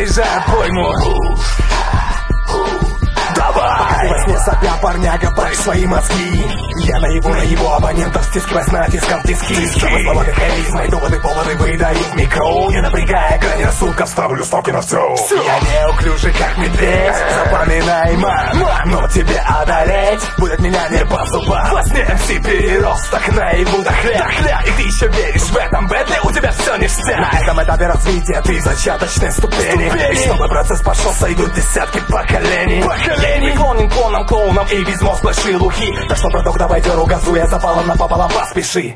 заряжает пойму. Давай! Во сне сопя парняга, прочь свои мозги. Я наебу абонентов, стискивая с натиском диски. Чтобы слова как харизма и доводы, поводы выдают микро. Не напрягая грани рассудка, вставлю ставки на все. Я неуклюжий, как медведь, запоминай, мам. Но тебе одолеть будет меня не по зубам. Во сне МС переросток, наебу до хля. И ты еще веришь в этом бэтле, у тебя все ништяк. На этом этапе развития ты зачаточной ступени. И чтобы процесс пошел, сойдут десятки поколений. Преклонен клоном, клоуном и безмозглой шелухи. Так что, браток, давай деру газу, я запалом напополам поспеши.